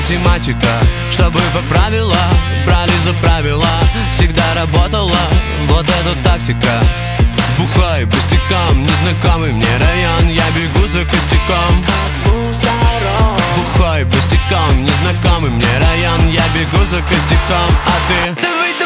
математика, чтобы по правила брали за правила. Всегда работала вот эта тактика. Бухай босиком, незнакомый мне район, я бегу за косяком. Бухай босиком, незнакомый мне район, я бегу за косяком. А ты?